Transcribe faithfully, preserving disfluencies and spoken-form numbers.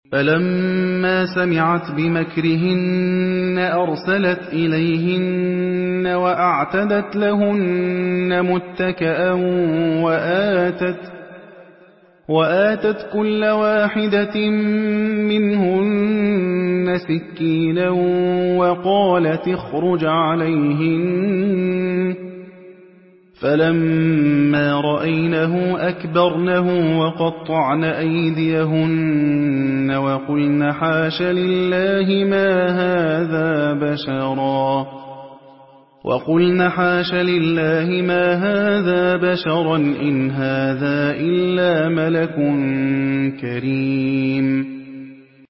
فَلَمَّا سَمِعَتْ بِمَكْرِهِنَّ أَرْسَلَتْ إِلَيْهِنَّ وَأَعْتَدَتْ لَهُنَّ مُتَّكَأً وَآتَتْ, وآتت كُلَّ وَاحِدَةٍ مِّنْهُنَّ سِكِّينًا وَقَالَتِ اخْرُجْ عَلَيْهِنَّ ۖ فَلَمَّا رَأَيْنَهُ أَكْبَرْنَهُ وَقَطَّعْنَ أَيْدِيَهُنَّ وَقُلْنَ حَاشَ لِلَّهِ مَا هَٰذَا بَشَرًا إِنْ هَٰذَا إِلَّا مَلَكٌ كَرِيمٌ